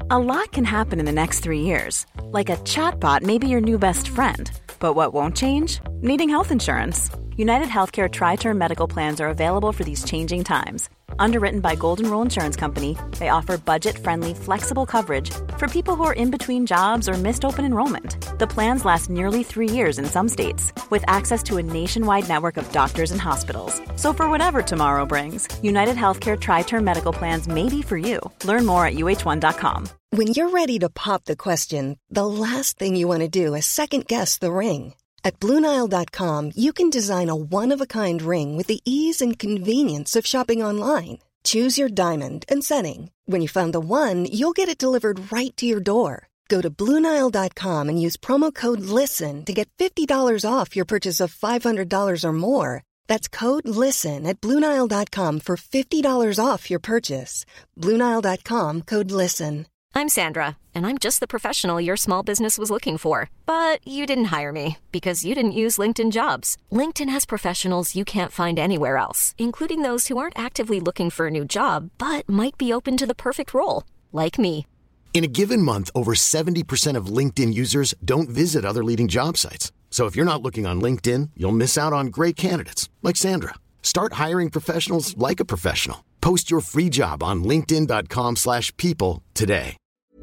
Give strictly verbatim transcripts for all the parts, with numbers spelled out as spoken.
A lot can happen in the next three years. Like a chatbot may be your new best friend. But what won't change? Needing health insurance. United Healthcare Tri-Term Medical Plans are available for these changing times. Underwritten by Golden Rule Insurance Company, they offer budget-friendly, flexible coverage for people who are in between jobs or missed open enrollment. The plans last nearly three years in some states, with access to a nationwide network of doctors and hospitals. So for whatever tomorrow brings, United Healthcare Tri-Term Medical Plans may be for you. Learn more at U H one dot com. When you're ready to pop the question, the last thing you want to do is second-guess the ring. At Blue Nile dot com, you can design a one-of-a-kind ring with the ease and convenience of shopping online. Choose your diamond and setting. When you find the one, you'll get it delivered right to your door. Go to Blue Nile dot com and use promo code LISTEN to get fifty dollars off your purchase of five hundred dollars or more. That's code LISTEN at Blue Nile dot com for fifty dollars off your purchase. Blue Nile dot com, code LISTEN. I'm Sandra, and I'm just the professional your small business was looking for. But you didn't hire me because you didn't use LinkedIn Jobs. LinkedIn has professionals you can't find anywhere else, including those who aren't actively looking for a new job, but might be open to the perfect role, like me. In a given month, over seventy percent of LinkedIn users don't visit other leading job sites. So if you're not looking on LinkedIn, you'll miss out on great candidates like Sandra. Start hiring professionals like a professional. Post your free job on linkedin dot com slash people today.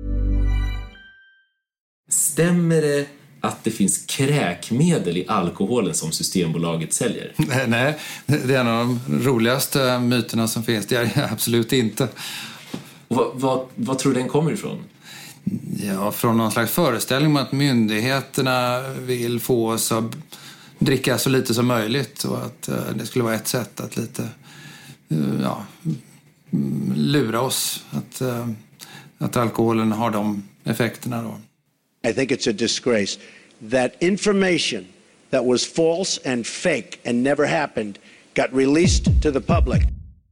Stämmer det att det finns kräkmedel i alkoholen som Systembolaget säljer? Nej, det är en av de roligaste myterna som finns. Det är det absolut inte. Vad, vad, vad tror du den kommer ifrån? Ja, från någon slags föreställning om att myndigheterna vill få oss att dricka så lite som möjligt och att uh, det skulle vara ett sätt att lite uh, ja, lura oss att, uh, att alkoholen har de effekterna då. I think it's a disgrace that information that was false and fake and never happened got released to the public.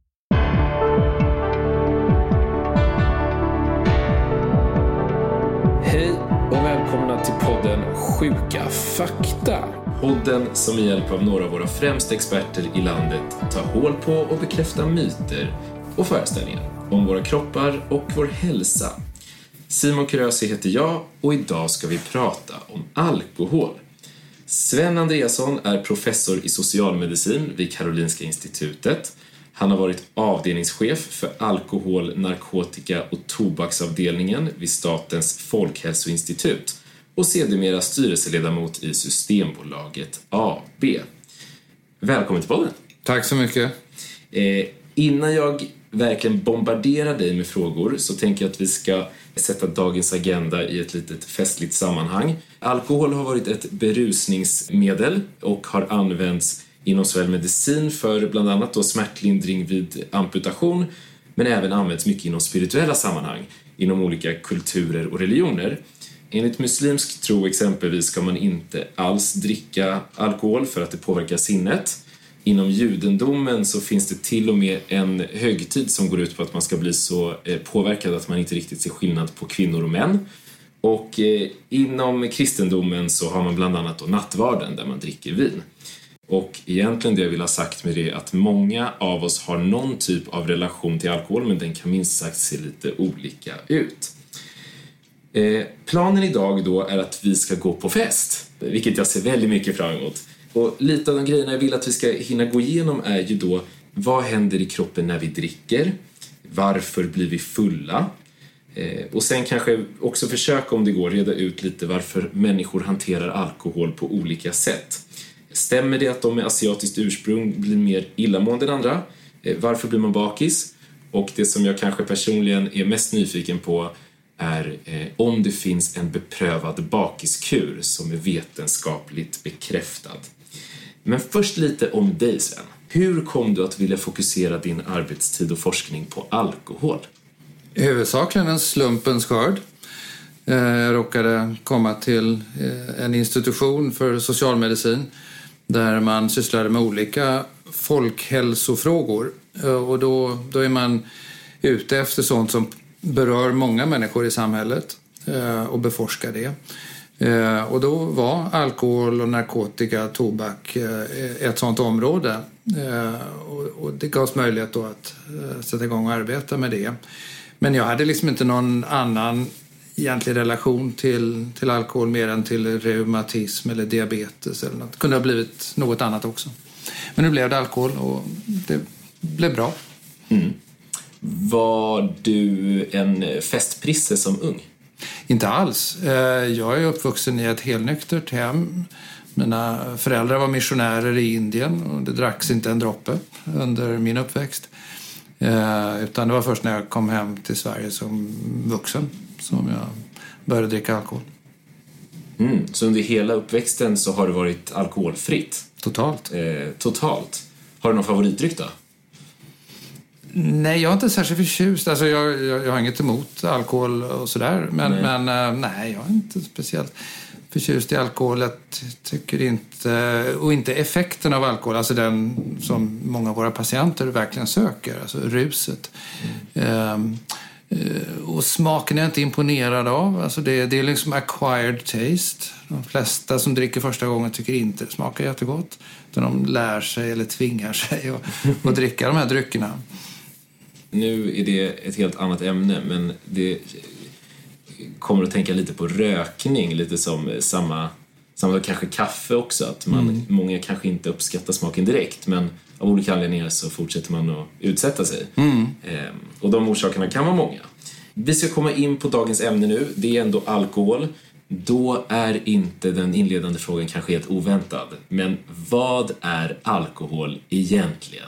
Hej och välkomna till podden Sjuka fakta. Podden som med hjälp av några av våra främsta experter i landet tar hål på och bekräftar myter och föreställningar om våra kroppar och vår hälsa. Simon Krösi heter jag och idag ska vi prata om alkohol. Sven Andreasson är professor i socialmedicin vid Karolinska institutet. Han har varit avdelningschef för alkohol, narkotika och tobaksavdelningen vid Statens folkhälsoinstitut och sedermera styrelseledamot i Systembolaget A B. Välkommen till podden. Tack så mycket. Eh, innan jag verkligen bombarderar dig med frågor så tänker jag att vi ska sätta dagens agenda i ett litet festligt sammanhang. Alkohol har varit ett berusningsmedel och har använts inom såväl medicin för bland annat då smärtlindring vid amputation, men även används mycket inom spirituella sammanhang, inom olika kulturer och religioner. Enligt muslimsk tro exempelvis ska man inte alls dricka alkohol för att det påverkar sinnet. Inom judendomen så finns det till och med en högtid som går ut på att man ska bli så påverkad att man inte riktigt ser skillnad på kvinnor och män. Och eh, inom kristendomen så har man bland annat då nattvarden där man dricker vin. Och egentligen det jag vill ha sagt med det är att många av oss har någon typ av relation till alkohol, men den kan minst sagt se lite olika ut. Eh, planen idag då är att vi ska gå på fest, vilket jag ser väldigt mycket fram emot. Och lite av de grejerna jag vill att vi ska hinna gå igenom är ju då: vad händer i kroppen när vi dricker? Varför blir vi fulla? Eh, och sen kanske också försöka, om det går, reda ut lite varför människor hanterar alkohol på olika sätt. Stämmer det att de med asiatiskt ursprung blir mer illamående än andra? Eh, varför blir man bakis? Och det som jag kanske personligen är mest nyfiken på är eh, om det finns en beprövad bakiskur som är vetenskapligt bekräftad. Men först lite om dig, Sven. Hur kom du att vilja fokusera din arbetstid och forskning på alkohol? Huvudsakligen en slumpens skörd. Jag råkade komma till en institution för socialmedicin där man sysslade med olika folkhälsofrågor. Och då, då är man ute efter sånt som berör många människor i samhället och beforskar det. Och då var alkohol och narkotika, tobak ett sånt område. Och det gavs möjlighet då att sätta igång och arbeta med det. Men jag hade liksom inte någon annan egentlig relation till, till alkohol mer än till reumatism eller diabetes eller något. Det kunde ha blivit något annat också. Men nu blev det alkohol och det blev bra. Mm. Var du en festprisse som ung? Inte alls. Jag är uppvuxen i ett helnyktert hem. Mina föräldrar var missionärer i Indien och det dracks inte en droppe under min uppväxt. Utan det var först när jag kom hem till Sverige som vuxen som jag började dricka alkohol. Mm, så under hela uppväxten så har det varit alkoholfritt? Totalt. Eh, totalt. Har du någon favoritdryck då? Nej, jag är inte särskilt förtjust. Alltså, jag, jag, jag har inget emot alkohol och sådär. Men nej. men nej, jag är inte speciellt förtjust i alkohol. Jag tycker inte, och inte effekten av alkohol, alltså den som många av våra patienter verkligen söker, alltså ruset. Mm. Um, och smaken är jag inte imponerad av. Alltså det, det är liksom acquired taste. De flesta som dricker första gången tycker inte det smakar jättegott. Utan de lär sig eller tvingar sig att, att dricka de här dryckerna. Nu är det ett helt annat ämne, men det kommer att tänka lite på rökning, lite som samma, samma kanske kaffe också. Att man, mm. många kanske inte uppskattar smaken direkt, men av olika anledningar så fortsätter man att utsätta sig. Mm. Ehm, och de orsakerna kan vara många. Vi ska komma in på dagens ämne nu. Det är ändå alkohol. Då är inte den inledande frågan kanske helt oväntad. Men vad är alkohol egentligen?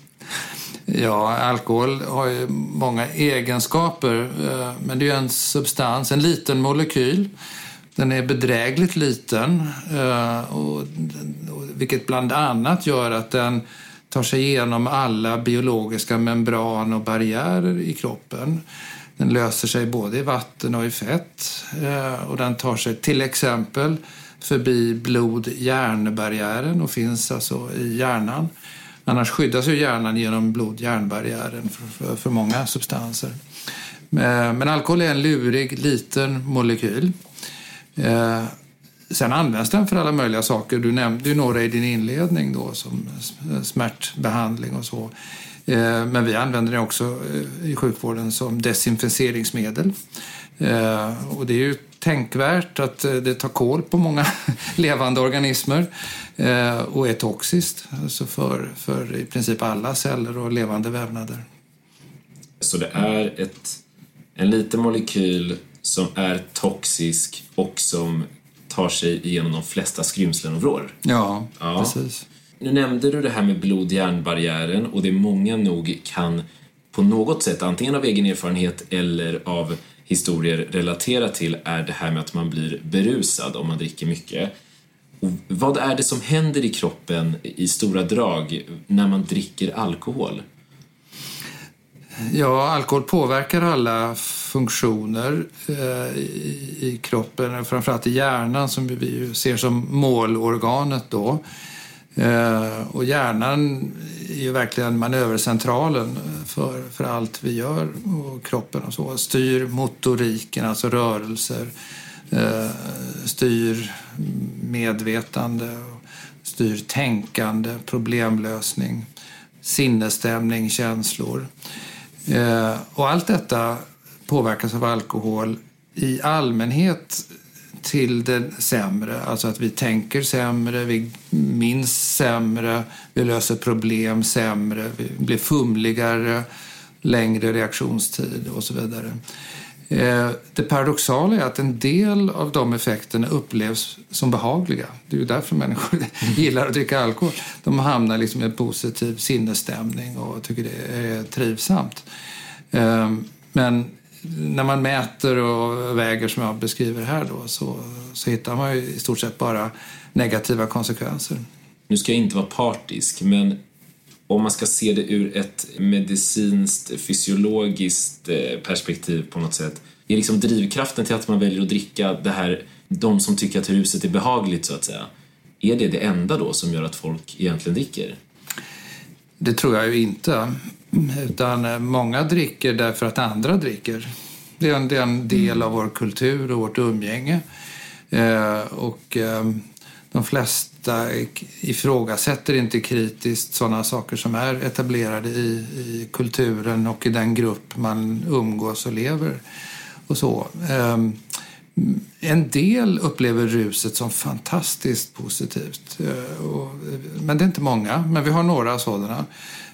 Ja, alkohol har ju många egenskaper, men det är ju en substans, en liten molekyl. Den är bedrägligt liten, och, vilket bland annat gör att den tar sig igenom alla biologiska membran och barriärer i kroppen. Den löser sig både i vatten och i fett, och den tar sig till exempel förbi blod-hjärnbarriären och finns alltså i hjärnan. Annars skyddas ju hjärnan genom blod-hjärnbarriären för, för, för många substanser. Men, men alkohol är en lurig liten molekyl. Eh, sen används den för alla möjliga saker. Du nämnde ju några i din inledning då, som smärtbehandling och så. Eh, men vi använder den också i sjukvården som desinficeringsmedel. Eh, och det är ju tänkvärt att det tar kål på många levande organismer eh, och är toxiskt, alltså för, för i princip alla celler och levande vävnader. Så det är ett, en liten molekyl som är toxisk och som tar sig igenom de flesta skrymslen och vrår. Ja, ja, precis. Nu nämnde du det här med blod-hjärnbarriären, och det många nog kan på något sätt, antingen av egen erfarenhet eller av historier relatera till, är det här med att man blir berusad om man dricker mycket. Och vad är det som händer i kroppen i stora drag när man dricker alkohol? Ja, alkohol påverkar alla funktioner eh, i, i kroppen, framförallt i hjärnan som vi ju ser som målorganet då. Eh, och hjärnan är ju verkligen manövercentralen för, för allt vi gör, och kroppen och så. Styr motoriken, alltså rörelser, eh, styr medvetande, styr tänkande, problemlösning, sinnesstämning, känslor. Eh, och allt detta påverkas av alkohol i allmänhet till det sämre. Alltså att vi tänker sämre, vi minns sämre, vi löser problem sämre, vi blir fumligare, längre reaktionstid och så vidare. Eh, det paradoxala är att en del av de effekterna upplevs som behagliga. Det är ju därför människor gillar att dricka alkohol. De hamnar liksom i en positiv sinnesstämning och tycker det är trivsamt. Eh, men när man mäter och väger som jag beskriver här då, så, så hittar man ju i stort sett bara negativa konsekvenser. Nu ska jag inte vara partisk, men om man ska se det ur ett medicinskt, fysiologiskt perspektiv på något sätt, är liksom drivkraften till att man väljer att dricka det här, de som tycker att ruset är behagligt så att säga, är det det enda då som gör att folk egentligen dricker? Det tror jag ju inte. Utan många dricker därför att andra dricker. Det är en, det är en del av vår kultur och vårt umgänge. Eh, och eh, de flesta ifrågasätter inte kritiskt sådana saker som är etablerade i, i kulturen och i den grupp man umgås och lever och så. Um, En del upplever ruset som fantastiskt positivt. Men det är inte många. Men vi har några sådana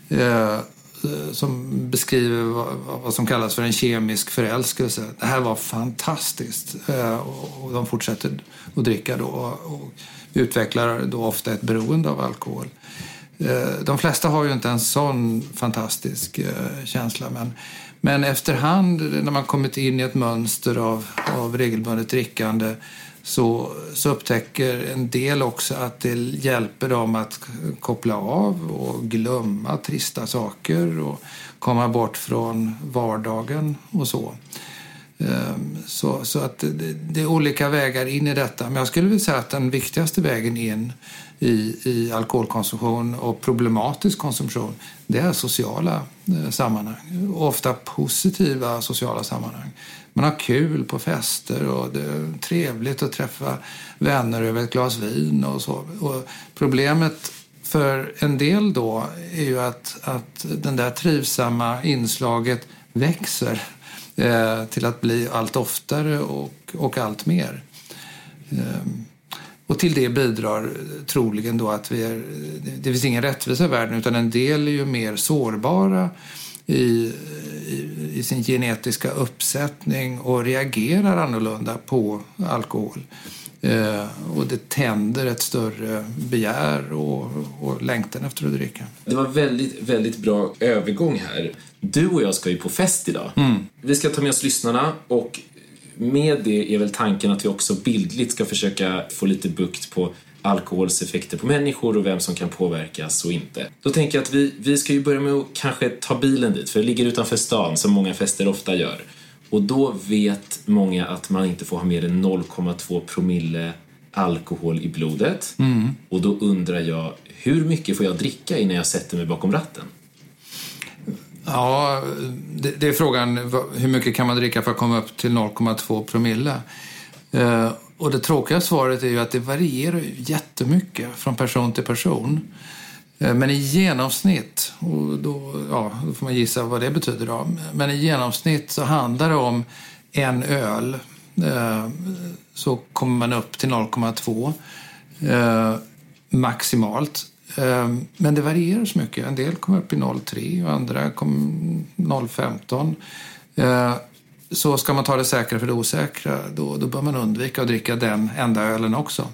som beskriver vad som kallas för en kemisk förälskelse. Det här var fantastiskt. Och de fortsätter att dricka då och utvecklar då ofta ett beroende av alkohol. De flesta har ju inte en sån fantastisk känsla, men Men efterhand, när man kommit in i ett mönster av, av regelbundet drickande, så, så upptäcker en del också att det hjälper dem att koppla av och glömma trista saker och komma bort från vardagen och så. Så, så att det, det är olika vägar in i detta. Men jag skulle vilja säga att den viktigaste vägen in i, i alkoholkonsumtion och problematisk konsumtion, det är sociala eh, sammanhang. Ofta positiva sociala sammanhang. Man har kul på fester och det är trevligt att träffa vänner över ett glas vin och så. Och problemet för en del då är ju att, att den där trivsamma inslaget växer eh, till att bli allt oftare och, och allt mer. Eh, Och till det bidrar troligen då att vi är, det finns ingen rättvisa i världen, utan en del är ju mer sårbara i, i, i sin genetiska uppsättning och reagerar annorlunda på alkohol. Eh, och det tänder ett större begär och, och längtan efter att dricka. Det var väldigt, väldigt bra övergång här. Du och jag ska ju på fest idag. Mm. Vi ska ta med oss lyssnarna, och med det är väl tanken att vi också bildligt ska försöka få lite bukt på alkohols effekter på människor och vem som kan påverkas och inte. Då tänker jag att vi, vi ska ju börja med att kanske ta bilen dit, för det ligger utanför stan som många fester ofta gör. Och då vet många att man inte får ha mer än noll komma två promille alkohol i blodet. Mm. Och då undrar jag, hur mycket får jag dricka innan jag sätter mig bakom ratten? Ja, det, det är frågan, hur mycket kan man dricka för att komma upp till noll komma två promille? Eh, och det tråkiga svaret är ju att det varierar ju jättemycket från person till person. Eh, men i genomsnitt, och då, ja, då får man gissa vad det betyder då. Men i genomsnitt så handlar det om en öl. Eh, så kommer man upp till noll komma två eh, maximalt. Men det varierar så mycket. En del kommer upp i noll komma tre och andra kommer noll komma femton. Så ska man ta det säkra för det osäkra, då, då bör man undvika att dricka den enda ölen också.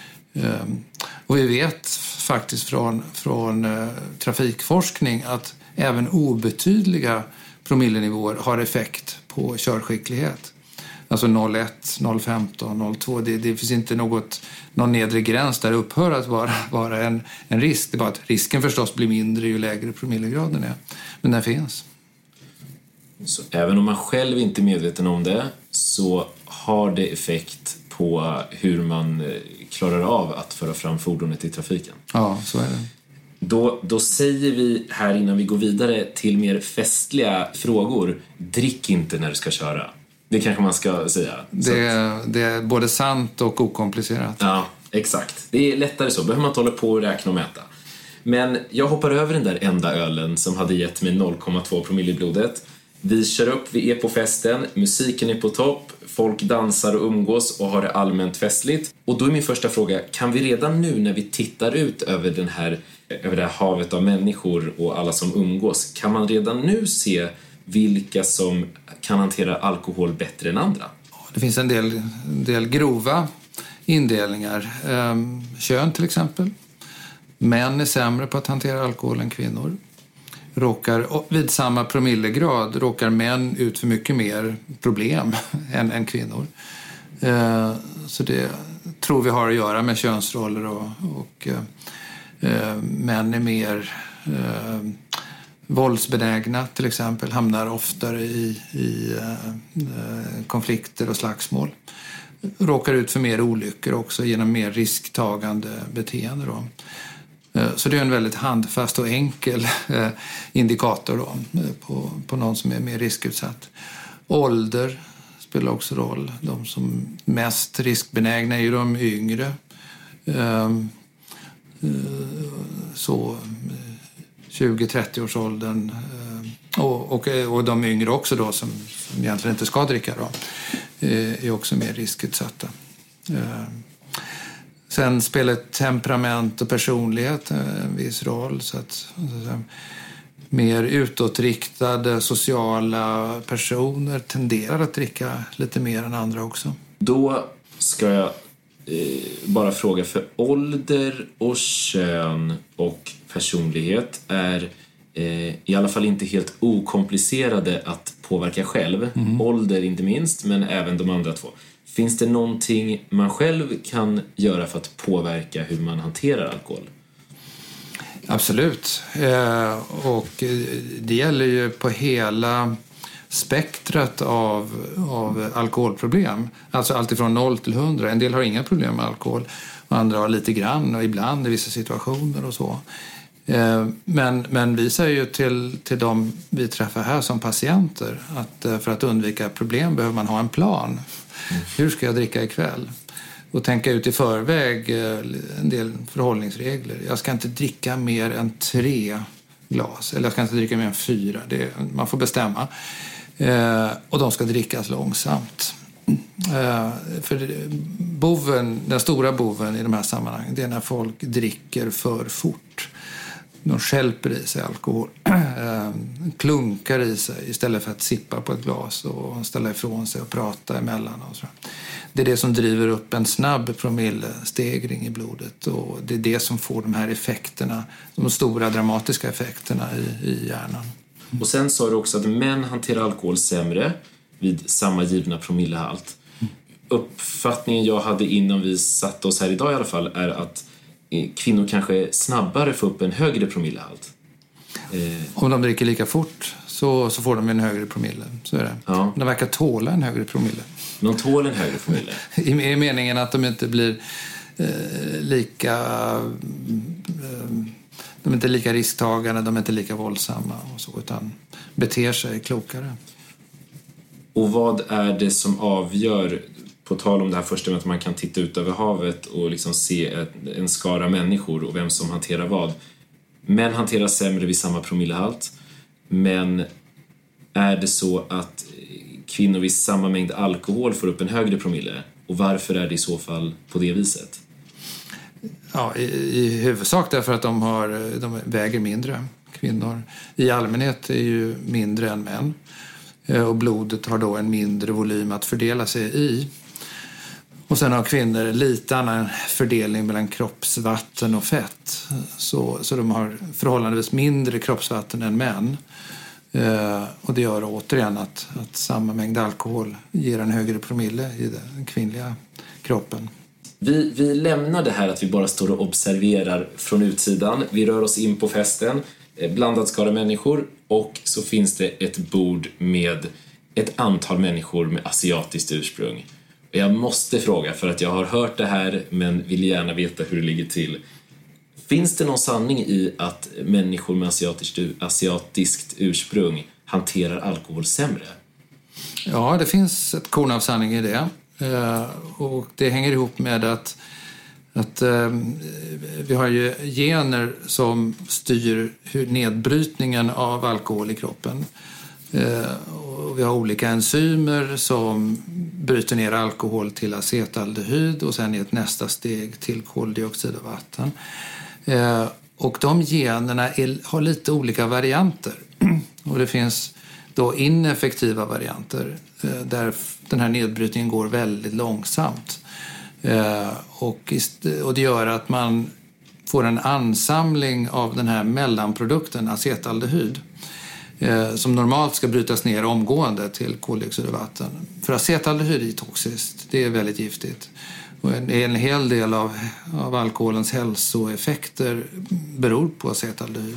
Och vi vet faktiskt från, från trafikforskning att även obetydliga promillenivåer har effekt på körskicklighet. Alltså noll komma ett, noll komma femton, noll komma två. Det, det finns inte något, någon nedre gräns där det upphör att vara, vara en, en risk. Det är bara att risken förstås blir mindre ju lägre promillegraden är. Men den finns. Så även om man själv inte är medveten om det, så har det effekt på hur man klarar av att föra fram fordonet i trafiken. Ja, så är det. Då, då säger vi här innan vi går vidare till mer festliga frågor: drick inte när du ska köra. Det kanske man ska säga. Det är, det är både sant och okomplicerat. Ja, exakt. Det är lättare så. Behöver man inte hålla på och räkna och mäta. Men jag hoppar över den där enda ölen som hade gett mig noll komma två promille i blodet. Vi kör upp, vi är på festen, musiken är på topp, folk dansar och umgås och har det allmänt festligt. Och då är min första fråga, kan vi redan nu när vi tittar ut över, den här, över det här havet av människor och alla som umgås, kan man redan nu se vilka som kan hantera alkohol bättre än andra? Det finns en del, en del grova indelningar. Ehm, kön till exempel. Män är sämre på att hantera alkohol än kvinnor. Råkar, vid samma promillegrad råkar män ut för mycket mer problem än, än kvinnor. Ehm, så det tror vi har att göra med könsroller och, och eh, män är mer eh, våldsbenägna till exempel, hamnar oftare i, i eh, konflikter och slagsmål. Råkar ut för mer olyckor också genom mer risktagande beteende då. Eh, så det är en väldigt handfast och enkel eh, indikator då, på, på någon som är mer riskutsatt. Ålder spelar också roll. De som mest riskbenägna är ju de yngre. så tjugo till trettio års åldern och, och, och de yngre också då som, som egentligen inte ska dricka då, är också mer riskutsatta. Sen spelar temperament och personlighet en viss roll, så att, så att mer utåtriktade sociala personer tenderar att dricka lite mer än andra också. Då ska jag eh, bara fråga, för ålder och kön och personlighet är eh, i alla fall inte helt okomplicerade att påverka själv. Mm. Ålder inte minst, men även de andra två. Finns det någonting man själv kan göra för att påverka hur man hanterar alkohol? Absolut. Eh, och det gäller ju på hela spektrat av, av alkoholproblem. Alltså allt ifrån noll till hundra. En del har inga problem med alkohol. Och andra har lite grann och ibland i vissa situationer och så. Eh, men, men vi säger ju till, till de vi träffar här som patienter att för att undvika problem behöver man ha en plan. Mm. Hur ska jag dricka ikväll? Och tänka ut i förväg en del förhållningsregler. Jag ska inte dricka mer än tre glas. Eller jag ska inte dricka mer än fyra. Det, man får bestämma. Eh, och de ska drickas långsamt. Eh, för boven, den stora boven i de här sammanhangen, det är när folk dricker för fort. De skälper i sig alkohol. Eh, klunkar i sig istället för att sippa på ett glas och ställa ifrån sig och prata emellan och så. Det är det som driver upp en snabb promillestegring i blodet, och det är det som får de här effekterna, de stora dramatiska effekterna i, i hjärnan. Och sen sa du också att män hanterar alkohol sämre vid samma givna promillehalt. Uppfattningen jag hade innan vi satt oss här idag i alla fall är att kvinnor kanske snabbare får upp en högre promillehalt. Eh. Om de dricker lika fort så, så får de en högre promille, så är det. Ja. De verkar tåla en högre promille. De tål en högre promille? I, I meningen att de inte blir eh, lika... Eh, de är inte lika risktagande, de är inte lika våldsamma och så, utan beter sig klokare. Och vad är det som avgör, på tal om det här första med att man kan titta ut över havet och liksom se en skara människor och vem som hanterar vad. Män hanterar sämre vid samma promillehalt, men är det så att kvinnor vid samma mängd alkohol får upp en högre promille? Och varför är det i så fall på det viset? Ja, i, i huvudsak därför att de, har, de väger mindre. Kvinnor i allmänhet är ju mindre än män. Och blodet har då en mindre volym att fördela sig i. Och sen har kvinnor lite annan fördelning mellan kroppsvatten och fett. Så, så de har förhållandevis mindre kroppsvatten än män. Eh, och det gör återigen att, att samma mängd alkohol ger en högre promille i den kvinnliga kroppen. Vi, vi lämnar det här att vi bara står och observerar från utsidan. Vi rör oss in på festen, blandad skara människor, och så finns det ett bord med ett antal människor med asiatiskt ursprung. Och jag måste fråga, för att jag har hört det här men vill gärna veta hur det ligger till. Finns det någon sanning i att människor med asiatiskt, asiatiskt ursprung hanterar alkohol sämre? Ja, det finns ett korn av sanning i det. Och det hänger ihop med att, att vi har ju gener som styr hur nedbrytningen av alkohol i kroppen. Och vi har olika enzymer som bryter ner alkohol till acetaldehyd och sen i ett nästa steg till koldioxid och vatten. Och de generna är, har lite olika varianter. Och det finns då ineffektiva varianter där den här nedbrytningen går väldigt långsamt. Och, och det gör att man får en ansamling av den här mellanprodukten, acetaldehyd, som normalt ska brytas ner omgående till koldioxid och vatten. För acetaldehyd är toxiskt, det är väldigt giftigt. Och en, en hel del av, av alkoholens hälsoeffekter beror på acetaldehyd.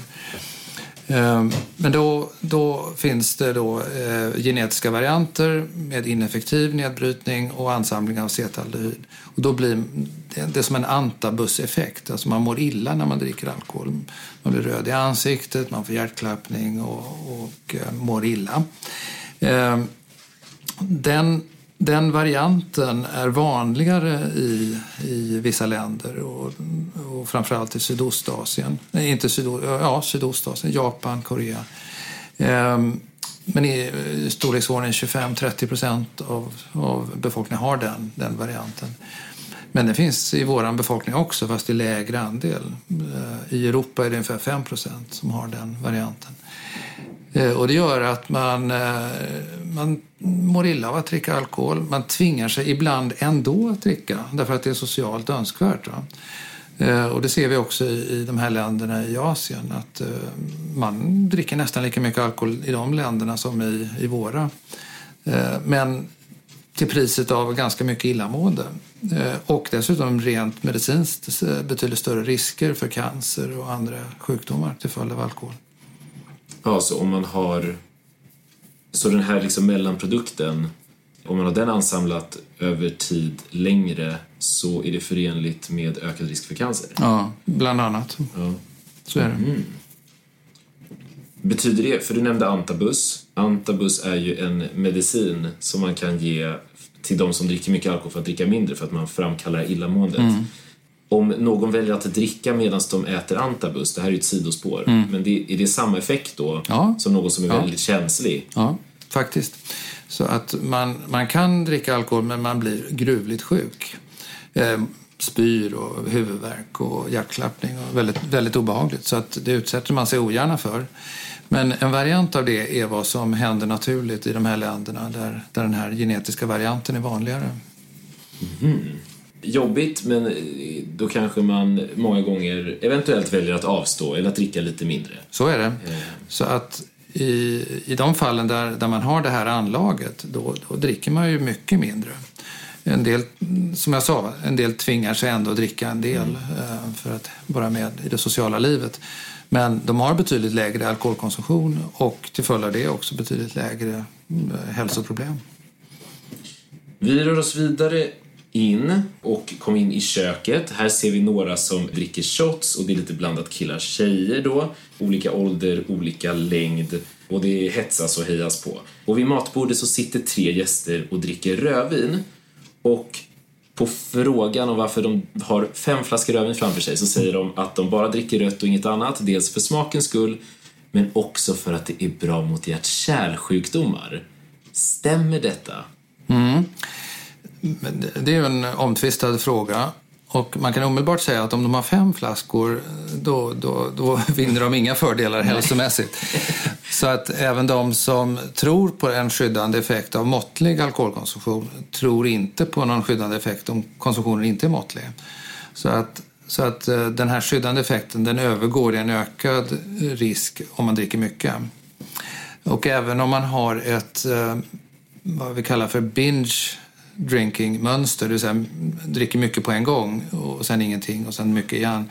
Men då, då finns det då eh, genetiska varianter med ineffektiv nedbrytning och ansamling av acetaldehyd. Och då blir det, det är som en antabuseffekt. Alltså man mår illa när man dricker alkohol. Man blir röd i ansiktet, man får hjärtklappning och, och eh, mår illa. Eh, den, den varianten är vanligare i, i vissa länder och, och framförallt i Sydostasien. Nej, inte Sydo, ja, Sydostasien, Japan, Korea. Ehm, men i storleksordningen tjugofem till trettio procent av, av befolkningen har den, den varianten. Men det finns i våran befolkning också, fast i lägre andel. I Europa är det ungefär fem procent som har den varianten. Och det gör att man, man mår illa av att dricka alkohol. Man tvingar sig ibland ändå att dricka, därför att det är socialt önskvärt. Va? Och det ser vi också i de här länderna i Asien, att man dricker nästan lika mycket alkohol i de länderna som i, i våra. Men till priset av ganska mycket illamående. Och dessutom rent medicinskt betydligt större risker för cancer och andra sjukdomar till följd av alkohol. Ja, så om man har så den här liksom mellanprodukten, om man har den ansamlat över tid längre, så är det förenligt med ökad risk för cancer. Ja, bland annat. Ja. Så är det. Mm. Betyder det, för du nämnde antabus. Antabus är ju en medicin som man kan ge till de som dricker mycket alkohol för att dricka mindre, för att man framkallar illamåendet. Mm. Om någon väljer att dricka medan de äter antabus, det här är ju ett sidospår, mm. men det, är det samma effekt då ja. som någon som är ja. väldigt känslig? Ja, faktiskt. Så att man, man kan dricka alkohol, men man blir gruvligt sjuk. Eh, spyr och huvudvärk och hjärtklappning och väldigt, väldigt obehagligt. Så att det utsätter man sig ogärna för. Men en variant av det är vad som händer naturligt i de här länderna där, där den här genetiska varianten är vanligare. Mm. Jobbigt, men då kanske man många gånger eventuellt väljer att avstå eller att dricka lite mindre. Så är det. Mm. Så att i, i de fallen där, där man har det här anlaget, då, då dricker man ju mycket mindre. En del, som jag sa, en del tvingar sig ändå att dricka en del mm. för att vara med i det sociala livet. Men de har betydligt lägre alkoholkonsumtion och till följd av det också betydligt lägre hälsoproblem. Vi rör oss vidare in och kom in i köket. Här ser vi några som dricker shots, och det är lite blandat killar tjejer då. Olika ålder, olika längd, och det hetsas och hejas på. Och vid matbordet så sitter tre gäster och dricker rödvin. Och på frågan om varför de har fem flaskor rödvin framför sig så säger de att de bara dricker rött och inget annat. Dels för smakens skull, men också för att det är bra mot hjärt-kärlsjukdomar. Stämmer detta? Mm. Det är ju en omtvistad fråga. Och man kan omedelbart säga att om de har fem flaskor, då, då, då vinner de inga fördelar hälsomässigt. Så att även de som tror på en skyddande effekt av måttlig alkoholkonsumtion tror inte på någon skyddande effekt om konsumtionen inte är måttlig. Så att, så att den här skyddande effekten, den övergår i en ökad risk om man dricker mycket. Och även om man har ett, vad vi kallar för binge drinking-mönster, det vill säga dricker mycket på en gång och sen ingenting och sen mycket igen.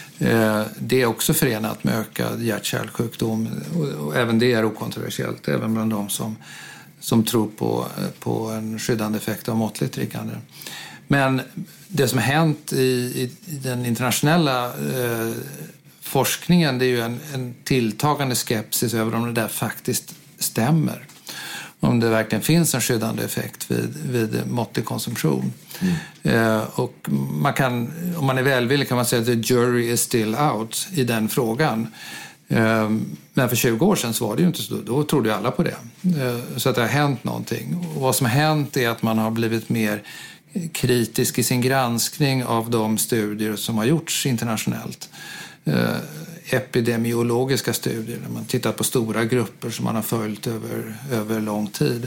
Det är också förenat med ökad hjärt-kärlsjukdom, och även det är okontroversiellt, även bland de som, som tror på, på en skyddande effekt av måttligt drickande. Men det som har hänt i, i, i den internationella eh, forskningen, det är ju en, en tilltagande skepsis över om det där faktiskt stämmer. Om det verkligen finns en skyddande effekt vid, vid måttlig konsumtion. Mm. Eh, och man kan, om man är välvillig kan man säga att the jury is still out i den frågan. Eh, men för tjugo år sedan så var det ju inte så. Då trodde ju alla på det. Eh, så att det har hänt någonting. Och vad som har hänt är att man har blivit mer kritisk i sin granskning av de studier som har gjorts internationellt. Eh, epidemiologiska studier där man tittar på stora grupper som man har följt över, över lång tid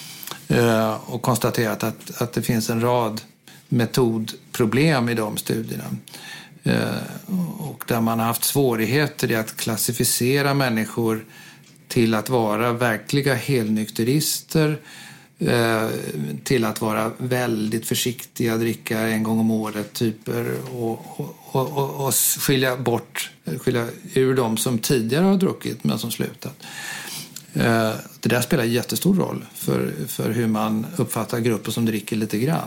eh, och konstaterat att, att det finns en rad metodproblem i de studierna eh, och där man har haft svårigheter i att klassificera människor till att vara verkliga helnykterister, eh, till att vara väldigt försiktiga, dricka en gång om året typer och, och, och, och, och skilja bort skilja ur dem som tidigare har druckit men som slutat. Eh, det där spelar jättestor roll för, för hur man uppfattar grupper som dricker lite grann.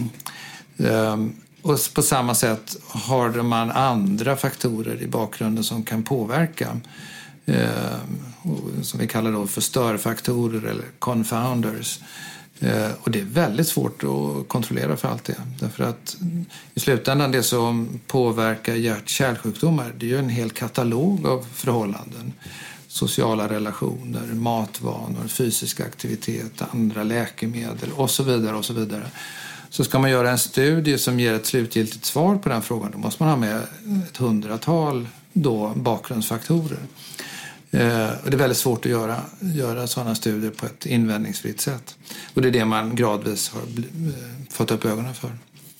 Eh, och på samma sätt har man andra faktorer i bakgrunden som kan påverka, eh, som vi kallar då för störfaktorer eller confounders. Och det är väldigt svårt att kontrollera för allt det. Därför att i slutändan det som påverkar hjärt-kärlsjukdomar, det är ju en hel katalog av förhållanden. Sociala relationer, matvanor, fysisk aktivitet, andra läkemedel och så vidare och så vidare. Så ska man göra en studie som ger ett slutgiltigt svar på den frågan, då måste man ha med ett hundratal då bakgrundsfaktorer. Eh, och det är väldigt svårt att göra, göra sådana studier på ett invändningsfritt sätt. Och det är det man gradvis har bl- fått upp ögonen för.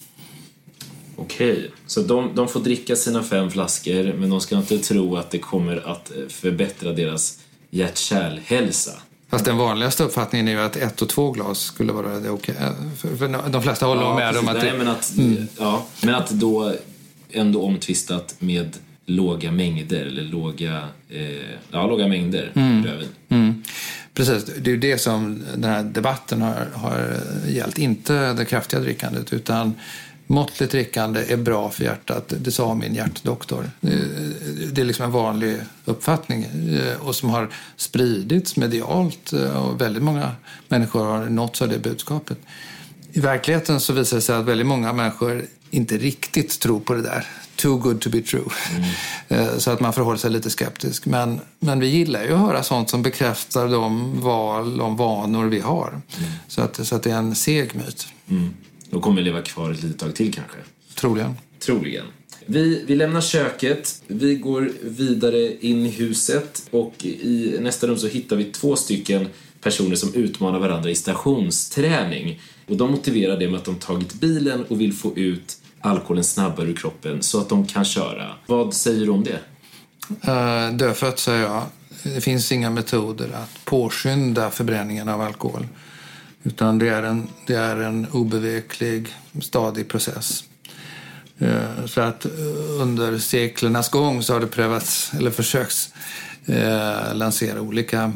Okej, så de, de får dricka sina fem flaskor, men de ska inte tro att det kommer att förbättra deras hjärt-kärlhälsa. Fast den vanligaste uppfattningen är ju att ett och två glas skulle vara det okej. För, för de flesta håller ja, med om att... Nej, det... men att, mm. ja, men att då ändå omtvistat med låga mängder eller låga, eh, ja, låga mängder mm. rödvin. Mm. Precis, det är ju det som den här debatten har, har gällt. Inte det kraftiga drickandet, utan måttligt drickande är bra för hjärtat. Det sa min hjärtdoktor. Det är liksom en vanlig uppfattning och som har spridits medialt och väldigt många människor har nåtts av det budskapet. I verkligheten så visar det sig att väldigt många människor inte riktigt tror på det där. Too good to be true. Mm. Så att man förhåller sig lite skeptisk. Men, men vi gillar ju att höra sånt som bekräftar de val, de vanor vi har. Mm. Så, att, så att det är en seg myt. Mm. De kommer leva kvar ett litet tag till kanske. Troligen. Troligen. Vi, vi lämnar köket, vi går vidare in i huset och i nästa rum så hittar vi två stycken personer som utmanar varandra i stationsträning. Och de motiverar det med att de tagit bilen och vill få ut alkoholen snabbare ur kroppen så att de kan köra. Vad säger du om det? Uh, dödfött, säger jag. Det finns inga metoder att påskynda förbränningen av alkohol. Utan det är en, det är en obeveklig, stadig process. Uh, så att under seklernas gång så har det prövats, eller försöks uh, lansera olika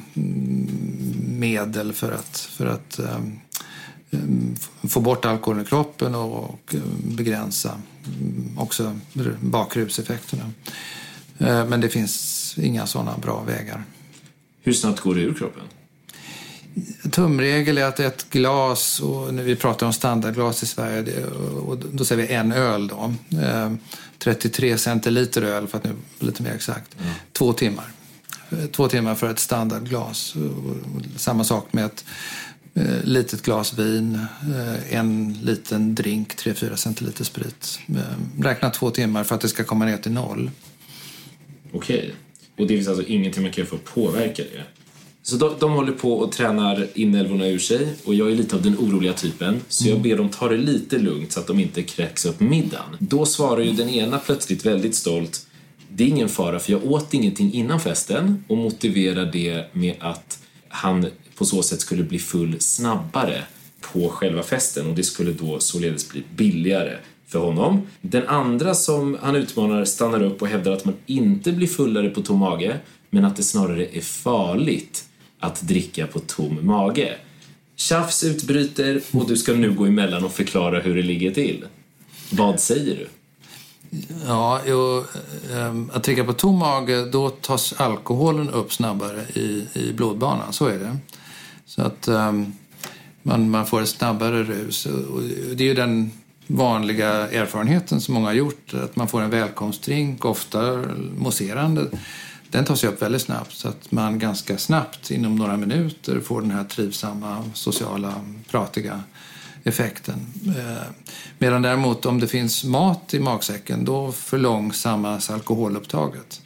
medel för att, för att um, få bort alkoholen i kroppen och begränsa också bakruseffekterna. Men det finns inga sådana bra vägar. Hur snabbt går det ur kroppen? Tumregel är att ett glas, och när vi pratar om standardglas i Sverige, och då säger vi en öl då, trettiotre centiliter öl för att nu lite mer exakt, mm. två timmar. Två timmar för ett standardglas. Samma sak med ett litet glas vin, en liten drink, tre till fyra centiliter sprit. Räkna två timmar för att det ska komma ner till noll. Okej. Och det finns alltså ingenting man kan göra för att påverka det? Så de, de håller på och tränar inälvorna ur sig och jag är lite av den oroliga typen. Så jag ber dem ta det lite lugnt så att de inte kräks upp middagen. Då svarar ju den ena plötsligt väldigt stolt: det är ingen fara för jag åt ingenting innan festen, och motiverar det med att han på så sätt skulle bli full snabbare på själva festen och det skulle då således bli billigare för honom. Den andra som han utmanar stannar upp och hävdar att man inte blir fullare på tom mage, men att det snarare är farligt att dricka på tom mage. Tjafs utbryter och du ska nu gå emellan och förklara hur det ligger till. Vad säger du? Ja, jo, att dricka på tom mage, då tas alkoholen upp snabbare i, i blodbanan, så är det. Så att um, man, man får ett snabbare rus. Och det är ju den vanliga erfarenheten som många har gjort, att man får en välkomstdrink, ofta mousserande. Den tas ju upp väldigt snabbt, så att man ganska snabbt, inom några minuter, får den här trivsamma, sociala, pratiga effekten. Medan däremot om det finns mat i magsäcken, då förlångsammas alkoholupptaget.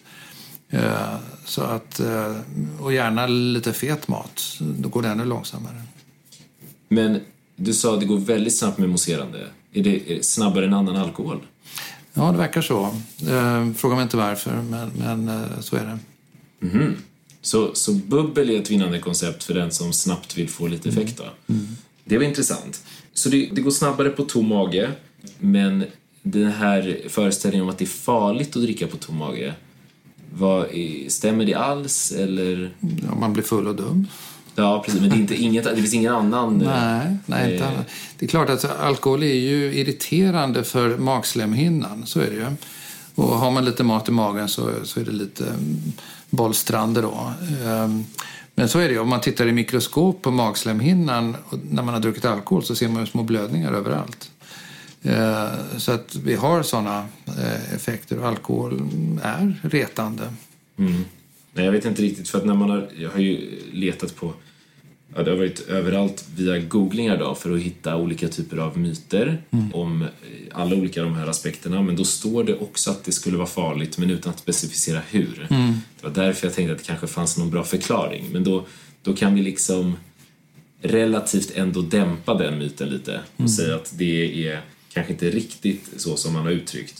Så att, och gärna lite fet mat, då går det ännu långsammare. Men du sa att det går väldigt snabbt med mousserande. Är det, är det snabbare än annan alkohol? Ja, det verkar så. Fråga mig inte varför, men, men så är det. Mm-hmm. Så, så bubbel är ett vinnande koncept för den som snabbt vill få lite effekt då. Mm. Det var intressant. Så det, det går snabbare på tom mage, men den här föreställningen om att det är farligt att dricka på tom mage, vad är, stämmer det alls? Eller? Ja, man blir full och dum. Ja, precis, men det, är inte, inget, det finns ingen annan... Nej, nej inte annan. Det är klart att alkohol är ju irriterande för magslemhinnan, så är det ju. Och har man lite mat i magen så, så är det lite bollstrande då. Men Men så är det, om man tittar i mikroskop på magslemhinnan och när man har druckit alkohol så ser man ju små blödningar överallt. Så att vi har sådana effekter och alkohol är retande. Mm. Nej, jag vet inte riktigt, för att när man har, jag har ju letat på, ja, det har varit överallt via googlingar då för att hitta olika typer av myter mm. om alla olika de här aspekterna, men då står det också att det skulle vara farligt men utan att specificera hur. Mm. Det var därför jag tänkte att det kanske fanns någon bra förklaring, men då, då kan vi liksom relativt ändå dämpa den myten lite och mm. säga att det är kanske inte riktigt så som man har uttryckt.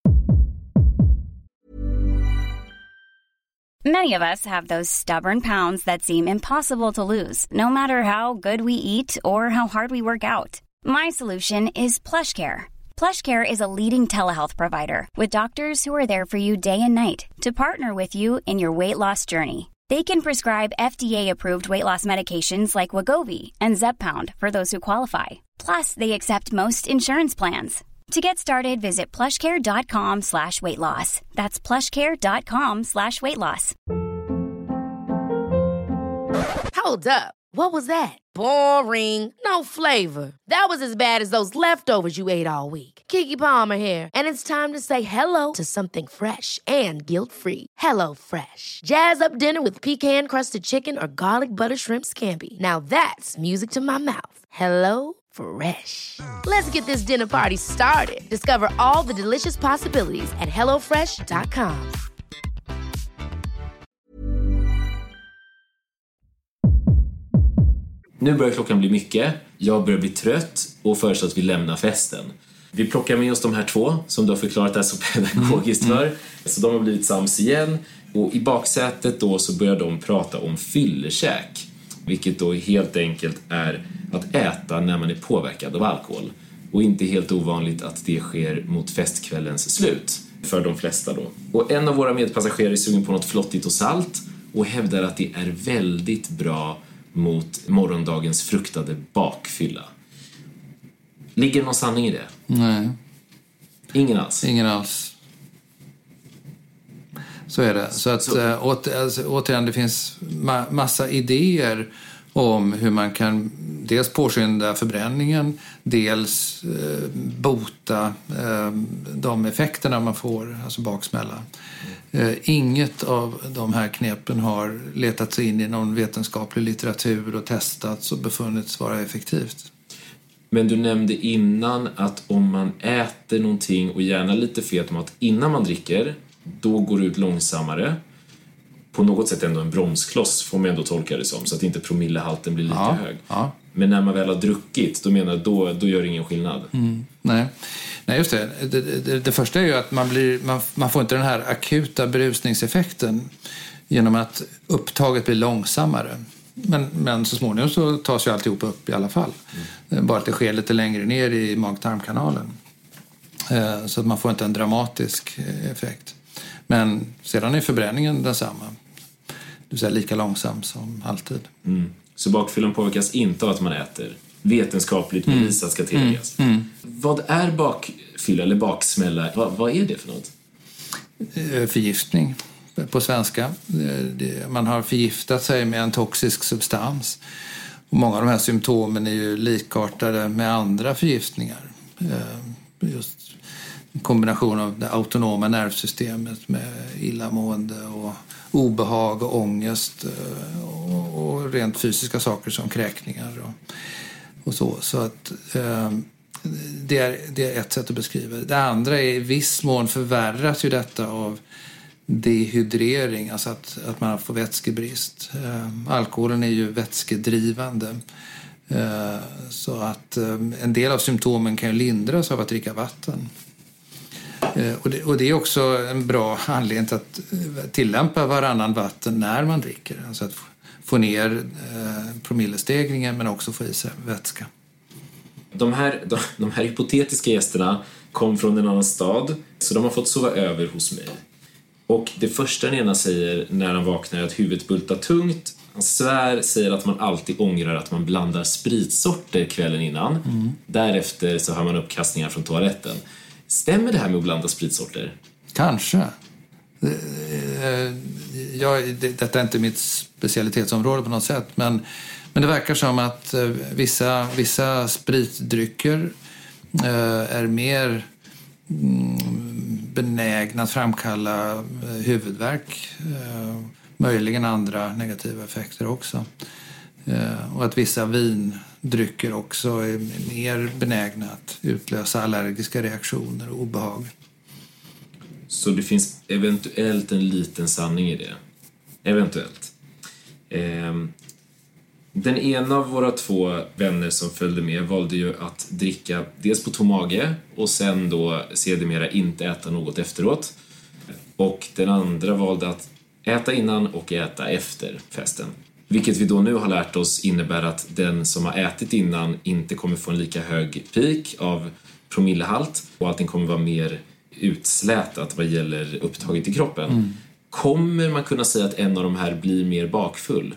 Many of us have those stubborn pounds that seem impossible to lose, no matter how good we eat or how hard we work out. My solution is PlushCare. PlushCare is a leading telehealth provider with doctors who are there for you day and night to partner with you in your weight loss journey. They can prescribe F D A-approved weight loss medications like Wegovy and Zepbound for those who qualify. Plus, they accept most insurance plans. To get started, visit plushcare.com slash weight loss. That's plushcare.com slash weight loss. Hold up. What was that? Boring. No flavor. That was as bad as those leftovers you ate all week. Keke Palmer here. And it's time to say hello to something fresh and guilt-free. Hello Fresh. Jazz up dinner with pecan-crusted chicken or garlic butter shrimp scampi. Now that's music to my mouth. Hello Fresh. Let's get this dinner party started. Discover all the delicious possibilities at hello fresh dot com. Nu börjar klockan bli mycket. Jag börjar bli trött och föreslår att vi lämnar festen. Vi plockar med oss de här två som du har förklarat det så pedagogiskt för. Mm. Så de har blivit sams igen. Och i baksätet då så börjar de prata om fyllekäk. Vilket då helt enkelt är att äta när man är påverkad av alkohol. Och inte helt ovanligt att det sker mot festkvällens slut. För de flesta då. Och en av våra medpassagerare är sugen på något flottigt och salt. Och hävdar att det är väldigt bra mot morgondagens fruktade bakfylla. Ligger någon sanning i det? Nej. Ingen alls? Ingen alls. Så är det. Så att Så. Äh, åter, alltså, återigen, det finns ma- massa idéer om hur man kan dels påskynda förbränningen, dels eh, bota eh, de effekterna man får, alltså baksmälla. Eh, inget av de här knepen har letat sig in i någon vetenskaplig litteratur och testats och befunnits vara effektivt. Men du nämnde innan att om man äter någonting och gärna lite fet mat innan man dricker, då går det ut långsammare. På något sätt ändå en bromskloss får man ändå tolka det som, så att inte promillehalten blir lika ja, hög. Ja. Men när man väl har druckit, då menar jag, då, då gör det ingen skillnad. Mm, nej. nej, just det. Det, det. det första är ju att man, blir, man, man får inte den här akuta berusningseffekten genom att upptaget blir långsammare. Men, men så småningom så tas ju alltihop upp i alla fall. Mm. Bara att det sker lite längre ner i mag-tarmkanalen. Så att man får inte en dramatisk effekt. Men sedan är förbränningen densamma. Det vill säga lika långsam som alltid. Mm. Så bakfyllan påverkas inte av att man äter. Vetenskapligt bevisat ska tilläggas. Mm. Mm. Vad är bakfylla eller baksmälla? Vad, vad är det för något? Förgiftning på svenska. Man har förgiftat sig med en toxisk substans. Och många av de här symptomen är ju likartade med andra förgiftningar. Just en kombination av det autonoma nervsystemet med illamående och obehag och ångest och, och rent fysiska saker som kräkningar och, och så. Så att eh, det, är, det är ett sätt att beskriva det. Det andra är i viss mån förvärras ju detta av dehydrering, alltså att, att man får vätskebrist. Eh, alkoholen är ju vätskedrivande. Eh, så att eh, en del av symptomen kan ju lindras av att dricka vatten. Och det, och det är också en bra anledning till att tillämpa varannan vatten när man dricker. Alltså att få ner eh, promillestegringen men också få i sig vätska. De här, de, de här hypotetiska gästerna kom från en annan stad, så de har fått sova över hos mig. Och det första den ena säger när han vaknar är att huvudet bultar tungt. Han svär, säger att man alltid ångrar att man blandar spritsorter kvällen innan. Mm. Därefter så har man uppkastningar från toaletten. Stämmer det här med att blanda spritsorter? Kanske. Jag, detta är inte mitt specialitetsområde på något sätt, men, men det verkar som att vissa, vissa spritdrycker är mer benägna att framkalla huvudvärk, möjligen andra negativa effekter också. Och att vissa vindrycker också är mer benägna att utlösa allergiska reaktioner och obehag. Så det finns eventuellt en liten sanning i det. Eventuellt. Eh, den ena av våra två vänner som följde med valde ju att dricka dels på tom mage och sen då sedermera inte äta något efteråt. Och den andra valde att äta innan och äta efter festen. Vilket vi då nu har lärt oss innebär att den som har ätit innan inte kommer få en lika hög peak av promillehalt och allting kommer vara mer utslätat vad gäller upptaget i kroppen. Mm. Kommer man kunna säga att en av de här blir mer bakfull?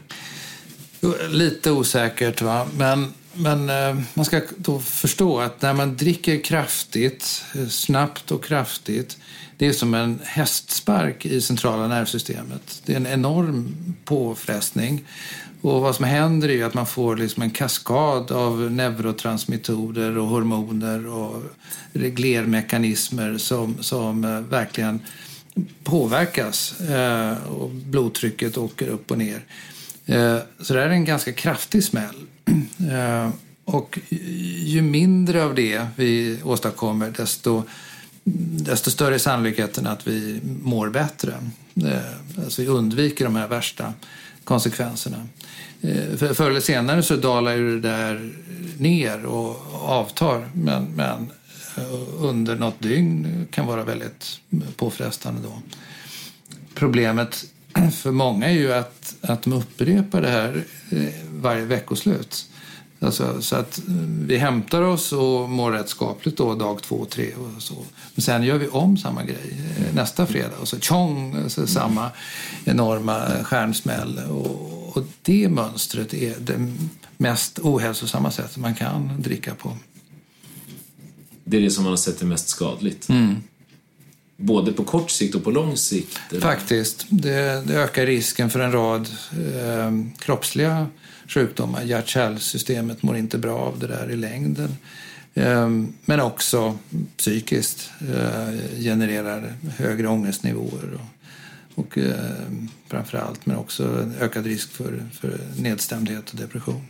Lite osäkert, va? Men, men eh, man ska då förstå att när man dricker kraftigt, snabbt och kraftigt, det är som en hästspark i centrala nervsystemet. Det är en enorm påfrestning. Och vad som händer är att man får liksom en kaskad av neurotransmittorer och hormoner och reglermekanismer som, som verkligen påverkas. Eh, och blodtrycket åker upp och ner. Eh, så det är en ganska kraftig smäll. Eh, och ju mindre av det vi åstadkommer, desto desto större är sannolikheten att vi mår bättre. Alltså vi undviker de här värsta konsekvenserna. För förr eller senare så dalar ju det där ner och avtar, men, men under något dygn kan vara väldigt påfrestande då. Problemet för många är ju att, att de upprepar det här varje veckoslut. Alltså, så att vi hämtar oss och mår rätt skapligt då dag två, tre och så. Men sen gör vi om samma grej nästa fredag och så tjong, så samma enorma stjärnsmäll. Och, och det mönstret är det mest ohälsosamma sättet man kan dricka på. Det är det som man har sett är mest skadligt. Mm. Både på kort sikt och på lång sikt? Eller? Faktiskt. Det, det ökar risken för en rad eh, kroppsliga sjukdomar. Hjärt-kärlsystemet mår inte bra av det där i längden. Eh, men också psykiskt eh, genererar högre ångestnivåer. Och, och eh, framförallt, men också ökad risk för, för nedstämdhet och depression.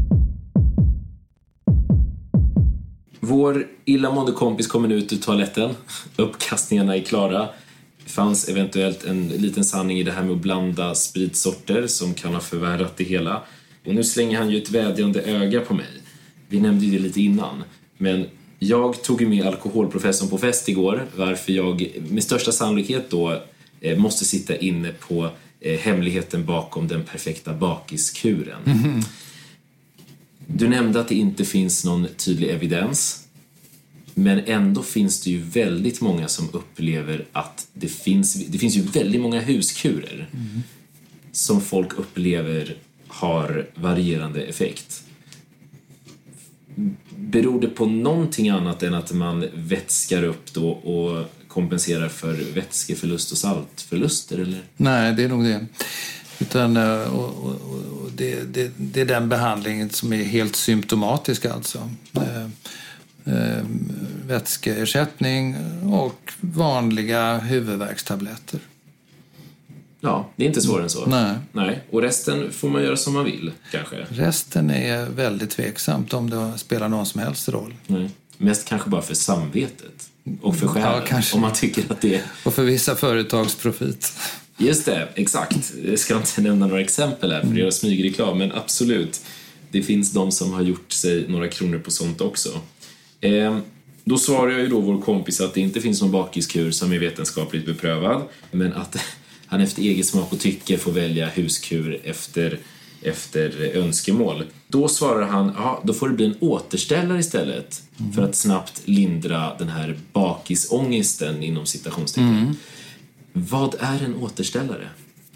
Vår illamående kompis kommer ut ur toaletten. Uppkastningarna är klara. Det fanns eventuellt en liten sanning i det här med att blanda spritsorter som kan ha förvärrat det hela. Och nu slänger han ju ett vädjande öga på mig. Vi nämnde det lite innan. Men jag tog ju med alkoholprofessorn på fest igår. Varför jag med största sannolikhet då eh, måste sitta inne på eh, hemligheten bakom den perfekta bakiskuren. Mm-hmm. Du nämnde att det inte finns någon tydlig evidens. Men ändå finns det ju väldigt många som upplever att det finns, det finns ju väldigt många huskurer mm. som folk upplever har varierande effekt. Beror det på någonting annat än att man vätskar upp då och kompenserar för vätskeförlust och saltförluster? Eller? Nej, det är nog det. Utan, och, och, och det, det, det är den behandlingen som är helt symptomatisk alltså. Eh, eh, vätskeersättning och vanliga huvudvärkstabletter. Ja, det är inte svårare än så. Nej. Nej. Och resten får man göra som man vill, kanske. Resten är väldigt tveksamt om det spelar någon som helst roll. Nej. Mest kanske bara för samvetet. Och för själen. Ja, om man tycker att det är... Och för vissa företags profit. Just det, exakt. Jag ska inte nämna några exempel här för att göra smygreklam, men absolut. Det finns de som har gjort sig några kronor på sånt också. Eh, då svarar jag ju då vår kompis att det inte finns någon bakiskur som är vetenskapligt beprövad, men att han efter eget smak och tycke får välja huskur efter, efter önskemål. Då svarar han, ja, då får det bli en återställare istället mm. för att snabbt lindra den här bakisångesten inom citationstecken. Mm. Vad är en återställare?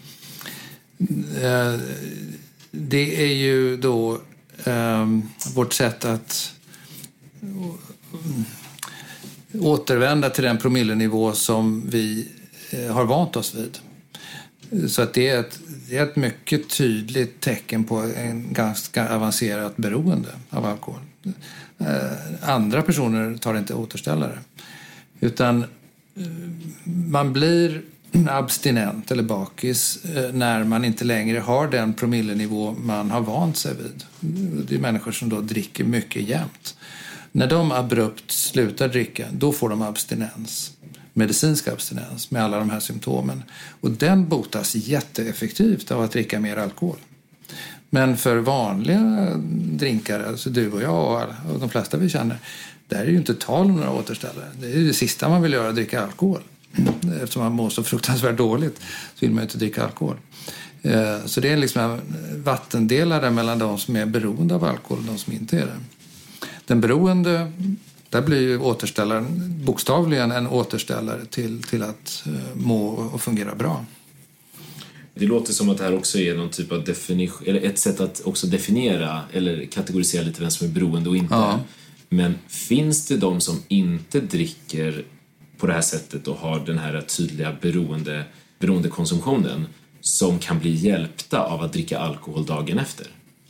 Det är ju då um, vårt sätt att återvända till den promillenivå som vi har vant oss vid. Så att det är ett, det är ett mycket tydligt tecken på en ganska avancerat beroende av alkohol. Andra personer tar inte återställare. Utan man blir abstinent eller bakis när man inte längre har den promillenivå man har vant sig vid. Det är människor som då dricker mycket jämt. När de abrupt slutar dricka, då får de abstinens. Medicinsk abstinens med alla de här symptomen. Och den botas jätteeffektivt av att dricka mer alkohol. Men för vanliga drinkare, alltså du och jag och de flesta vi känner, där är ju inte tal om några återställare. Det är ju det sista man vill göra, att dricka alkohol. Eftersom man mår så fruktansvärt dåligt så vill man inte dricka alkohol. Så det är liksom en vattendelare mellan de som är beroende av alkohol och de som inte är det. Den beroende, där blir ju återställaren bokstavligen en återställare till, till att må och fungera bra. Det låter som att det här också är någon typ av definition, eller ett sätt att också definiera eller kategorisera lite vem som är beroende och inte. Ja. Men finns det de som inte dricker på det här sättet och har den här tydliga beroende, beroendekonsumtionen som kan bli hjälpta av att dricka alkohol dagen efter?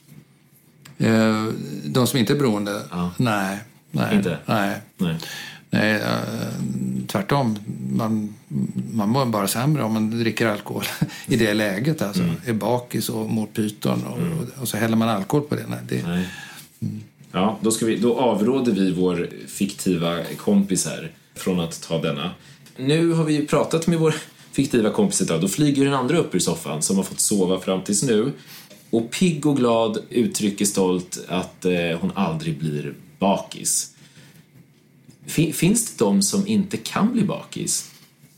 De som inte är beroende? Ja. Nej. Nej. Inte? Nej. Nej. Nej, tvärtom. Man, man mår bara sämre om man dricker alkohol i det läget. Alltså. Mm. Är bakis och mår pyton och, mm. och, och så häller man alkohol på det. Nej, det Nej. Mm. Ja, då, ska vi, då avråder vi vår fiktiva kompis här från att ta denna. Nu har vi pratat med vår fiktiva kompis idag. Då flyger den andra upp ur soffan som har fått sova fram tills nu. Och pigg och glad uttrycker stolt att eh, hon aldrig blir bakis. Finns det de som inte kan bli bakis?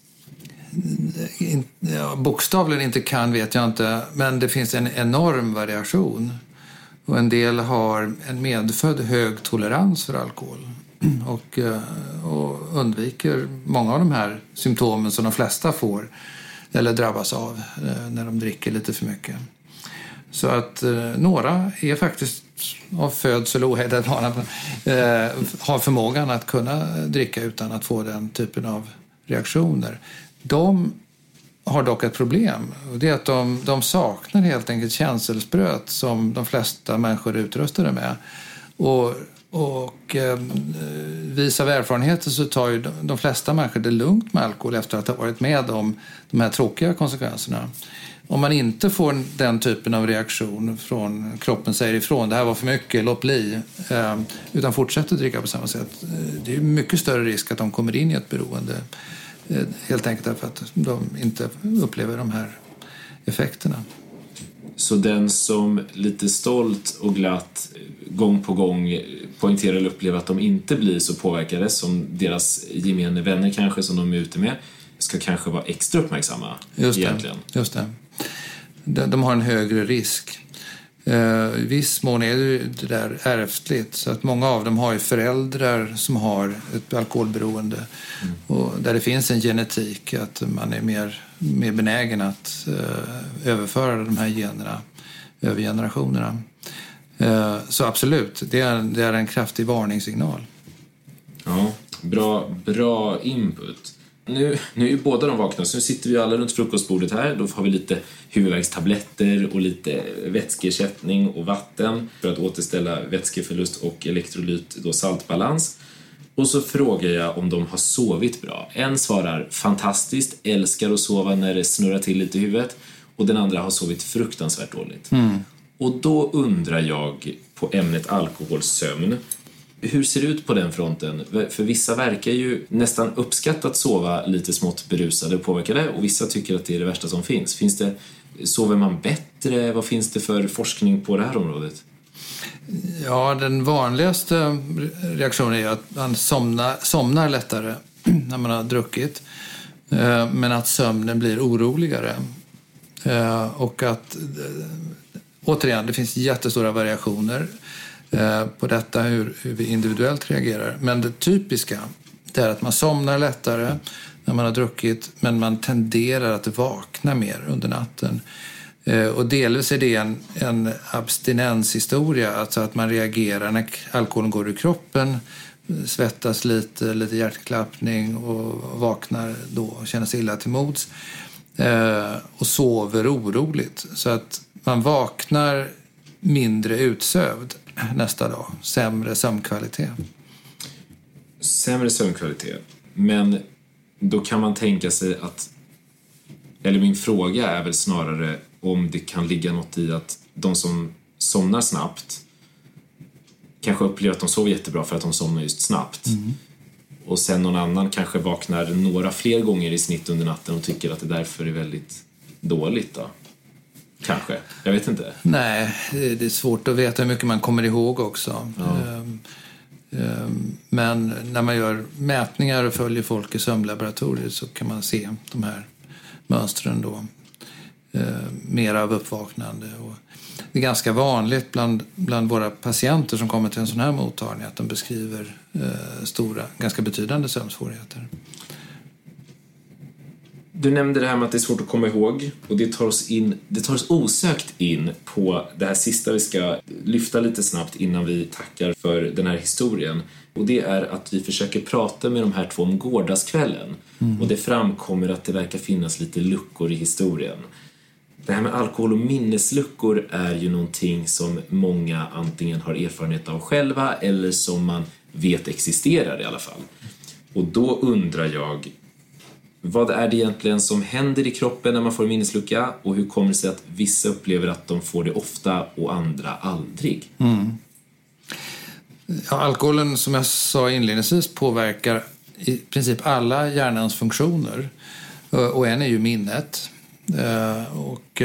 Ja, bokstavligen inte kan vet jag inte. Men det finns en enorm variation. Och en del har en medfödd hög tolerans för alkohol. Och, och undviker många av de här symptomen som de flesta får. Eller drabbas av när de dricker lite för mycket. Så att eh, några är faktiskt av födsel ohejdad vana eh, har förmågan att kunna dricka utan att få den typen av reaktioner. De har dock ett problem. Och det är att de, de saknar helt enkelt känselspröt som de flesta människor är utrustade med. Och, och eh, vis av erfarenheter så tar ju de, de flesta människor det lugnt med alkohol efter att ha varit med om de här tråkiga konsekvenserna. Om man inte får den typen av reaktion från kroppen säger ifrån, det här var för mycket, låt bli, eh, utan fortsätter dricka på samma sätt. Det är mycket större risk att de kommer in i ett beroende. Eh, helt enkelt därför att de inte upplever de här effekterna. Så den som lite stolt och glatt gång på gång poängterar eller upplever att de inte blir så påverkade som deras gemene vänner kanske som de är ute med, ska kanske vara extra uppmärksamma. Just det, egentligen. Just det. De, de har en högre risk. Eh, I viss mån är det där ärftligt. Så att många av dem har ju föräldrar som har ett alkoholberoende. Mm. Och där det finns en genetik att man är mer, mer benägen att eh, överföra de här generna över generationerna. Eh, så absolut, det är, det är en kraftig varningssignal. Ja, bra, bra input. Nu, nu är ju båda de vakna, så nu sitter vi alla runt frukostbordet här. Då har vi lite huvudvärkstabletter och lite vätskeersättning och vatten för att återställa vätskeförlust och elektrolyt, då saltbalans. Och så frågar jag om de har sovit bra. En svarar fantastiskt, älskar att sova när det snurrar till lite i huvudet. Och den andra har sovit fruktansvärt dåligt. Mm. Och då undrar jag på ämnet alkoholsömn. Hur ser det ut på den fronten? För vissa verkar ju nästan uppskatta att sova lite smått berusade och påverkade. Och vissa tycker att det är det värsta som finns. Finns det, sover man bättre? Vad finns det för forskning på det här området? Ja, den vanligaste reaktionen är att man somnar, somnar lättare när man har druckit. Men att sömnen blir oroligare. Och att, återigen, det finns jättestora variationer på detta, hur, hur vi individuellt reagerar. Men det typiska det är att man somnar lättare när man har druckit, men man tenderar att vakna mer under natten. Och delvis är det en, en abstinenshistoria, alltså att man reagerar när alkoholen går ur kroppen svettas lite, lite hjärtklappning och vaknar då och känner sig illa till mods. Eh, och sover oroligt. Så att man vaknar mindre utsövd nästa dag. Sämre sömnkvalitet. Sämre sömnkvalitet. Men då kan man tänka sig att, eller min fråga är väl snarare om det kan ligga något i att de som somnar snabbt kanske upplever att de sover jättebra för att de somnar just snabbt. Mm. Och sen någon annan kanske vaknar några fler gånger i snitt under natten och tycker att det därför är väldigt dåligt då. Kanske. Jag vet inte. Nej, det är svårt att veta hur mycket man kommer ihåg också. Ja. Men när man gör mätningar och följer folk i sömnlaboratoriet så kan man se de här mönstren då. Mer av uppvaknande. Och det är ganska vanligt bland, bland våra patienter som kommer till en sån här mottagning att de beskriver eh, stora, ganska betydande sömnsvårigheter. Du nämnde det här med att det är svårt att komma ihåg och det tar oss in, det tar oss osökt in på det här sista vi ska lyfta lite snabbt innan vi tackar för den här historien. Och det är att vi försöker prata med de här två om gårdagskvällen. Mm. Och det framkommer att det verkar finnas lite luckor i historien. Det här med alkohol och minnesluckor är ju någonting som många antingen har erfarenhet av själva eller som man vet existerar i alla fall. Och då undrar jag, vad är det egentligen som händer i kroppen när man får en minneslucka och hur kommer det sig att vissa upplever att de får det ofta och andra aldrig? Mm. Ja, alkoholen som jag sa inledningsvis påverkar i princip alla hjärnans funktioner och en är ju minnet. Och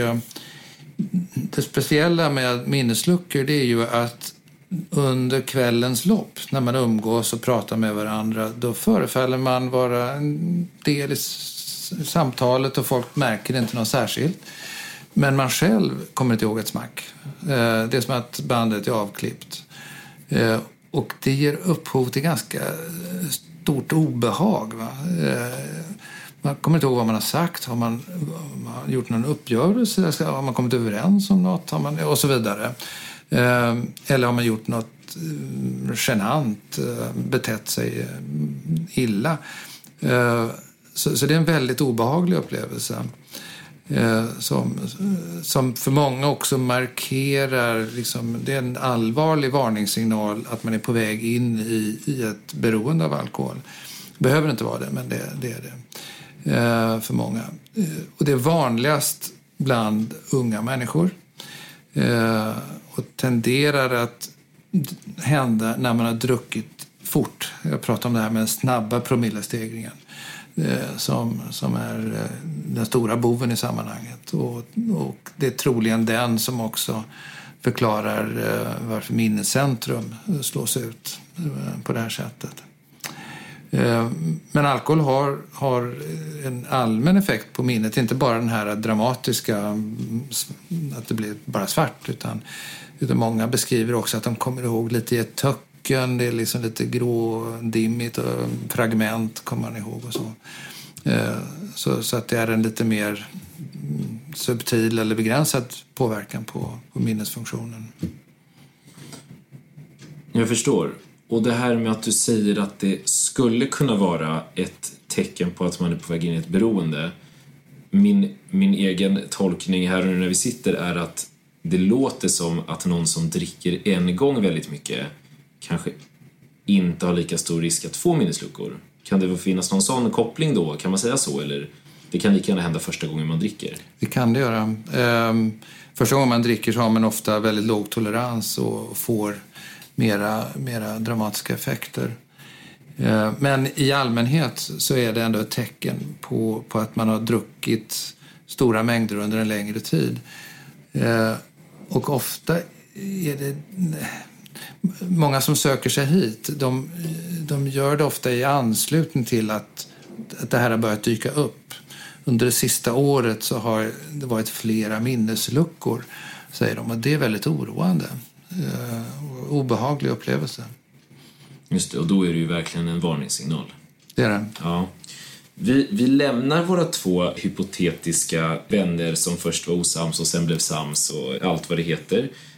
det speciella med minnesluckor det är ju att under kvällens lopp när man umgås och pratar med varandra då förefaller man vara en del i samtalet och folk märker det inte något särskilt. Men man själv kommer inte ihåg ett smack. Det är som att bandet är avklippt. Och det ger upphov till ganska stort obehag, va? Man kommer inte ihåg vad man har sagt. Har man, har man gjort någon uppgörelse? Har man kommit överens om något? Har man, och så vidare. Eh, eller har man gjort något eh, genant, eh, betett sig eh, illa? Eh, så, så det är en väldigt obehaglig upplevelse. Eh, som, som för många också markerar, liksom, det är en allvarlig varningssignal att man är på väg in i, i ett beroende av alkohol. Behöver inte vara det, men det, det är det. För många. Och det är vanligast bland unga människor. Och tenderar att hända när man har druckit fort. Jag pratar om det här med snabba promillestegringen. Som, som är den stora boven i sammanhanget. Och, och det är troligen den som också förklarar varför minnescentrum slås ut på det här sättet. Men alkohol har, har en allmän effekt på minnet. Inte bara den här dramatiska att det blir bara svart. Utan, utan många beskriver också att de kommer ihåg lite i ett töcken. Det är liksom lite grådimmigt och fragment kommer man ihåg och så. Så, så att det är en lite mer subtil eller begränsad påverkan på, på minnesfunktionen. Jag förstår. Och det här med att du säger att det skulle kunna vara ett tecken på att man är på väg in i ett beroende. Min, min egen tolkning här nu när vi sitter är att det låter som att någon som dricker en gång väldigt mycket kanske inte har lika stor risk att få minnesluckor. Kan det finnas någon sån koppling då? Kan man säga så? Eller det kan lika gärna hända första gången man dricker? Det kan det göra. Ehm, första gången man dricker så har man ofta väldigt låg tolerans och får mera, mera dramatiska effekter. Ehm, men i allmänhet så är det ändå ett tecken på, på att man har druckit stora mängder under en längre tid. Ehm, och ofta är det många som söker sig hit. De, de gör det ofta i anslutning till att, att det här har börjat dyka upp. Under det sista året så har det varit flera minnesluckor, säger de. Och det är väldigt oroande. Uh, obehaglig upplevelse. Just det, och då är det ju verkligen en varningssignal. Det är det. Ja. Vi, vi lämnar våra två hypotetiska vänner som först var osams och sen blev sams och allt vad det heter.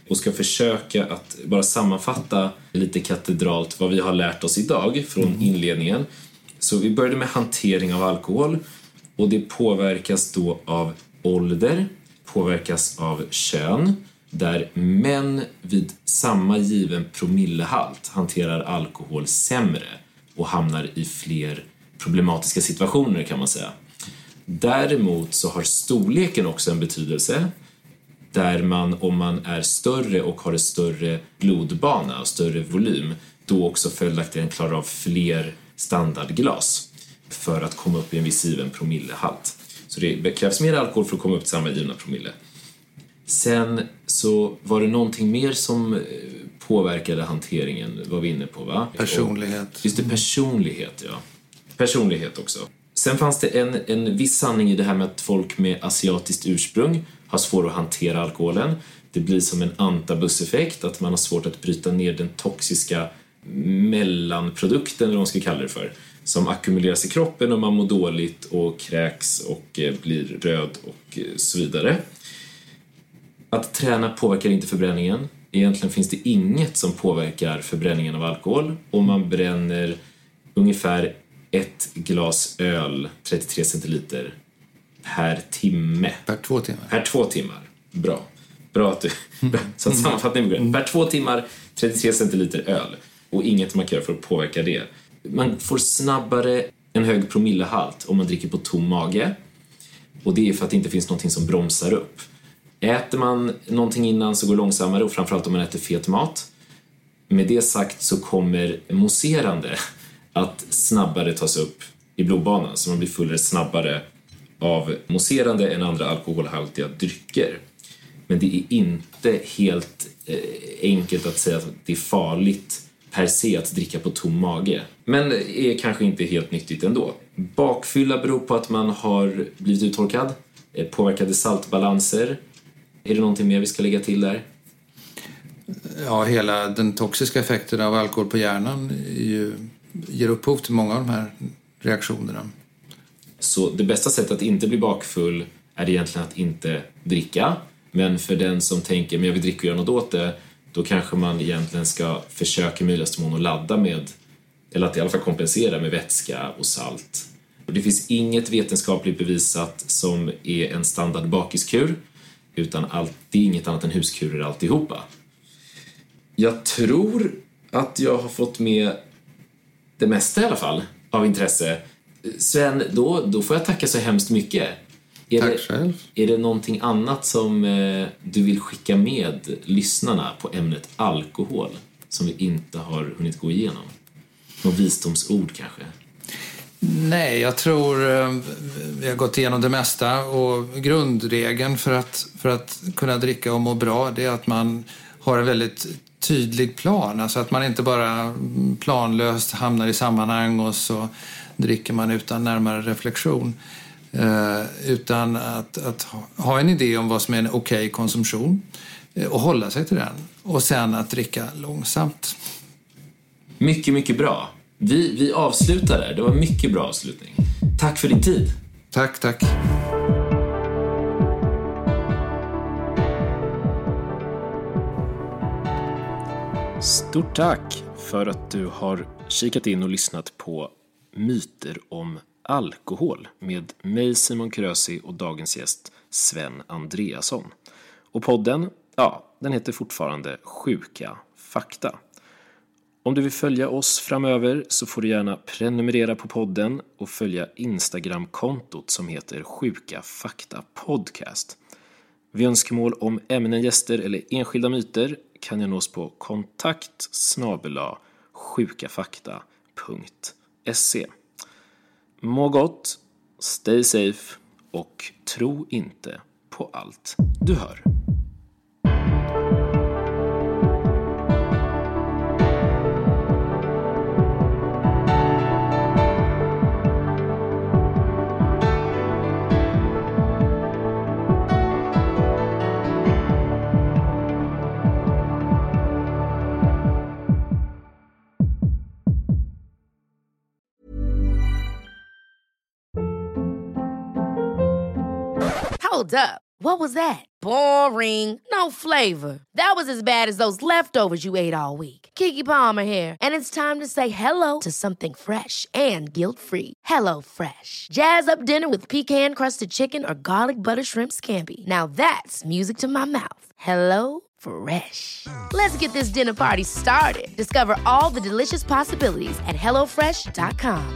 och ska försöka att bara sammanfatta lite katedralt vad vi har lärt oss idag från inledningen. Så vi började med hantering av alkohol, och det påverkas då av ålder, påverkas av kön, där män vid samma given promillehalt hanterar alkohol sämre och hamnar i fler problematiska situationer, kan man säga. Däremot så har storleken också en betydelse, där man, om man är större och har en större blodbana och större volym, då också följaktligen klarar av fler standardglas för att komma upp i en viss given promillehalt. Så det krävs mer alkohol för att komma upp till samma givna promille. Sen så var det någonting mer som påverkade hanteringen, var vi inne på, va? Personlighet. Och just det, personlighet, ja. Personlighet också. Sen fanns det en, en viss sanning i det här med att folk med asiatiskt ursprung har svårt att hantera alkoholen. Det blir som en antabuseffekt, att man har svårt att bryta ner den toxiska mellanprodukten, eller vad man ska kalla det för, som ackumuleras i kroppen och man mår dåligt och kräks och blir röd och så vidare. Att träna påverkar inte förbränningen. Egentligen finns det inget som påverkar förbränningen av alkohol. Om man bränner ungefär ett glas öl, trettiotre centiliter, per timme. Per två timmar. Per två timmar. Bra. Bra att du... Så att sammanfattning blir. Per två timmar, trettiotre centiliter öl. Och inget man kan göra för att påverka det. Man får snabbare en hög promillehalt om man dricker på tom mage. Och det är för att det inte finns någonting som bromsar upp. Äter man någonting innan så går det långsammare, och framförallt om man äter fet mat. Med det sagt så kommer mousserande att snabbare tas upp i blodbanan, så man blir fullare snabbare av mousserande än andra alkoholhaltiga drycker. Men det är inte helt eh, enkelt att säga att det är farligt per se att dricka på tom mage. Men det är kanske inte helt nyttigt ändå. Bakfylla beror på att man har blivit uttorkad, eh, påverkade saltbalanser. Är det någonting mer vi ska lägga till där? Ja, hela den toxiska effekten av alkohol på hjärnan är ju, ger upphov till många av de här reaktionerna. Så det bästa sättet att inte bli bakfull är egentligen att inte dricka. Men för den som tänker, men jag vill dricka och göra något åt det, då kanske man egentligen ska försöka möjligast mån att ladda med, eller att i alla fall kompensera med vätska och salt. Och det finns inget vetenskapligt bevisat som är en standard bakiskur, utan allt, det är inget annat än huskurer alltihopa. Jag tror att jag har fått med det mesta i alla fall av intresse. Sven, då, då får jag tacka så hemskt mycket. Är Tack det, själv. Är det någonting annat som eh, du vill skicka med lyssnarna på ämnet alkohol som vi inte har hunnit gå igenom? Någon visdomsord kanske? Nej, jag tror eh, vi har gått igenom det mesta, och grundregeln för att, för att kunna dricka och må bra, det är att man har en väldigt tydlig plan. Alltså att man inte bara planlöst hamnar i sammanhang och så dricker man utan närmare reflektion. Eh, utan att, att ha en idé om vad som är en okej okay konsumtion eh, och hålla sig till den. Och sen att dricka långsamt. Mycket, mycket bra. Vi, vi avslutar där. Det var mycket bra avslutning. Tack för din tid. Tack, tack. Stort tack för att du har kikat in och lyssnat på Myter om alkohol med mig, Simon Krösi, och dagens gäst Sven Andreasson. Och podden, ja, den heter fortfarande Sjuka fakta. Om du vill följa oss framöver så får du gärna prenumerera på podden och följa Instagram-kontot som heter Sjuka fakta podcast. Vid önskemål om ämnen, gäster eller enskilda myter kan jag nås på kontakt snabel-a sjukafakta punkt se. Må gott, stay safe och tro inte på allt du hör. Hold up. What was that? Boring. No flavor. That was as bad as those leftovers you ate all week. Keke Palmer here, and it's time to say hello to something fresh and guilt-free. Hello Fresh. Jazz up dinner with pecan-crusted chicken or garlic butter shrimp scampi. Now that's music to my mouth. Hello Fresh. Let's get this dinner party started. Discover all the delicious possibilities at hello fresh dot com.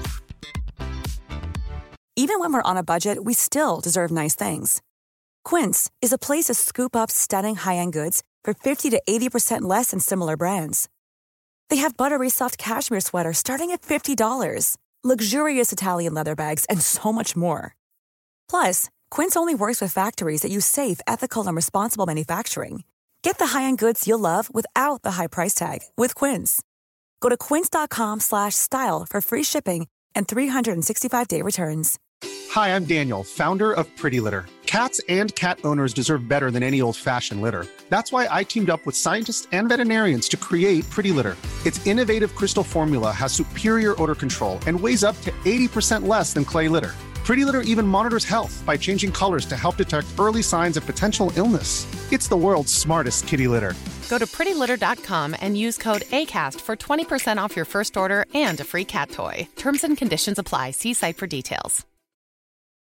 Even when we're on a budget, we still deserve nice things. Quince is a place to scoop up stunning high-end goods for fifty to eighty percent less than similar brands. They have buttery soft cashmere sweaters starting at fifty dollars, luxurious Italian leather bags, and so much more. Plus, Quince only works with factories that use safe, ethical, and responsible manufacturing. Get the high-end goods you'll love without the high price tag with Quince. Go to quince.com slash style for free shipping and three sixty-five day returns. Hi, I'm Daniel, founder of Pretty Litter. Cats and cat owners deserve better than any old-fashioned litter. That's why I teamed up with scientists and veterinarians to create Pretty Litter. Its innovative crystal formula has superior odor control and weighs up to eighty percent less than clay litter. Pretty Litter even monitors health by changing colors to help detect early signs of potential illness. It's the world's smartest kitty litter. Go to pretty litter dot com and use code ACAST for twenty percent off your first order and a free cat toy. Terms and conditions apply. See site for details.